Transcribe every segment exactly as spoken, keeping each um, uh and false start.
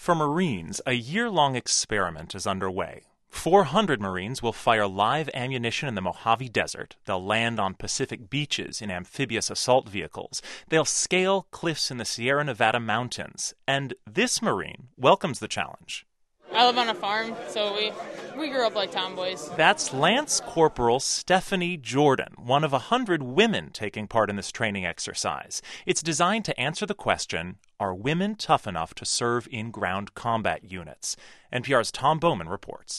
For Marines, a year-long experiment is underway. four hundred Marines will fire live ammunition in the Mojave Desert. They'll land on Pacific beaches in amphibious assault vehicles. They'll scale cliffs in the Sierra Nevada mountains. And this Marine welcomes the challenge. I live on a farm, so we we grew up like tomboys. That's Lance Corporal Stephanie Jordan, one of a hundred women taking part in this training exercise. It's designed to answer the question, are women tough enough to serve in ground combat units? N P R's Tom Bowman reports.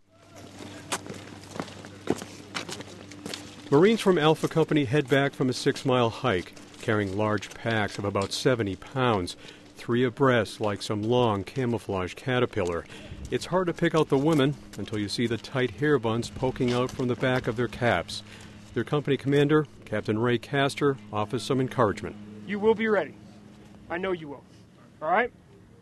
Marines from Alpha Company head back from a six-mile hike, carrying large packs of about seventy pounds, three abreast like some long camouflage caterpillar. It's hard to pick out the women until you see the tight hair buns poking out from the back of their caps. Their company commander, Captain Ray Castor, offers some encouragement. You will be ready. I know you will. All right?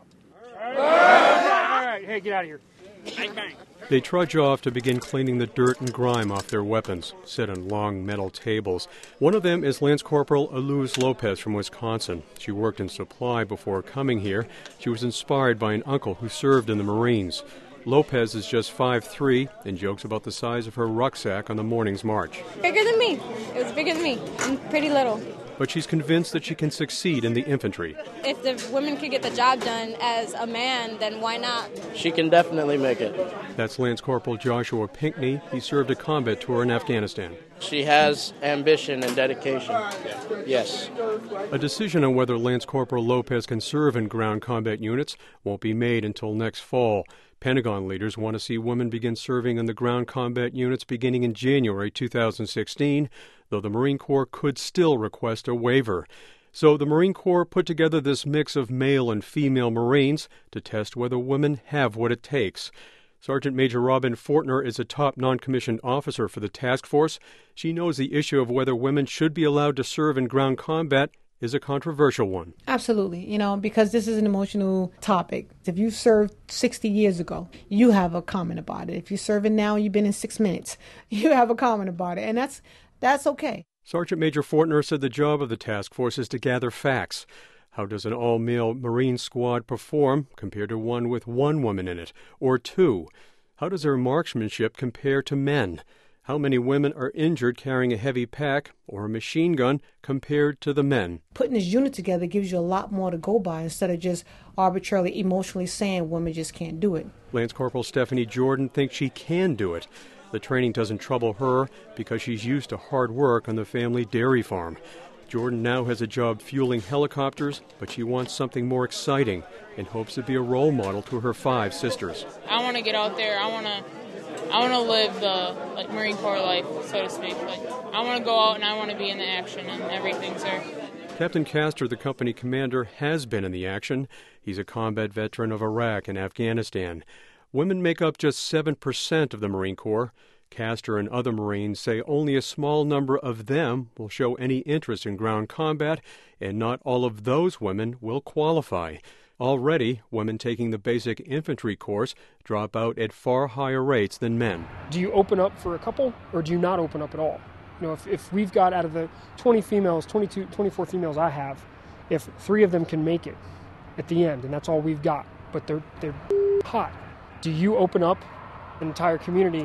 All right. All right. All right. Hey, get out of here. Bang, bang. They trudge off to begin cleaning the dirt and grime off their weapons, set on long metal tables. One of them is Lance Corporal Aluz Lopez from Wisconsin. She worked in supply before coming here. She was inspired by an uncle who served in the Marines. Lopez is just five foot three and jokes about the size of her rucksack on the morning's march. Bigger than me. It was bigger than me. I'm pretty little. But she's convinced that she can succeed in the infantry. If the women could get the job done as a man, then why not? She can definitely make it. That's Lance Corporal Joshua Pinkney. He served a combat tour in Afghanistan. She has ambition and dedication. Yes. A decision on whether Lance Corporal Lopez can serve in ground combat units won't be made until next fall. Pentagon leaders want to see women begin serving in the ground combat units beginning in January two thousand sixteen, though the Marine Corps could still request a waiver. So the Marine Corps put together this mix of male and female Marines to test whether women have what it takes. Sergeant Major Robin Fortner is a top non-commissioned officer for the task force. She knows the issue of whether women should be allowed to serve in ground combat is a controversial one. Absolutely, you know, because this is an emotional topic. If you served sixty years ago, you have a comment about it. If you're serving now, you've been in six minutes, you have a comment about it, and that's that's okay. Sergeant Major Fortner said the job of the task force is to gather facts. How does an all-male Marine squad perform compared to one with one woman in it, or two? How does their marksmanship compare to men? How many women are injured carrying a heavy pack or a machine gun compared to the men? Putting this unit together gives you a lot more to go by instead of just arbitrarily emotionally saying women just can't do it. Lance Corporal Stephanie Jordan thinks she can do it. The training doesn't trouble her because she's used to hard work on the family dairy farm. Jordan now has a job fueling helicopters, but she wants something more exciting and hopes to be a role model to her five sisters. I want to get out there. I want to I want to live the like Marine Corps life, so to speak. Like, I want to go out and I want to be in the action and everything's there. Captain Castor, the company commander, has been in the action. He's a combat veteran of Iraq and Afghanistan. Women make up just seven percent of the Marine Corps. Castor and other Marines say only a small number of them will show any interest in ground combat, and not all of those women will qualify. Already, women taking the basic infantry course drop out at far higher rates than men. Do you open up for a couple, or do you not open up at all? You know, if, if we've got out of the twenty females, twenty-two, twenty-four females I have, if three of them can make it at the end, and that's all we've got, but they're they're hot, do you open up an entire community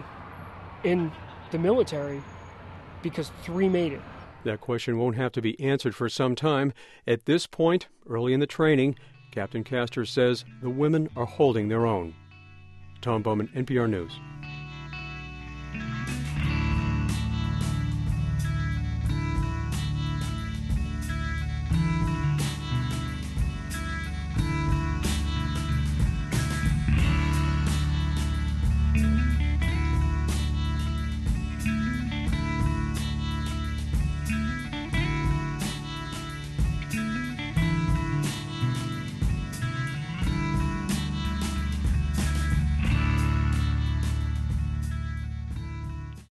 in the military because three made it? That question won't have to be answered for some time. At this point, early in the training, Captain Castor says the women are holding their own. Tom Bowman, N P R News.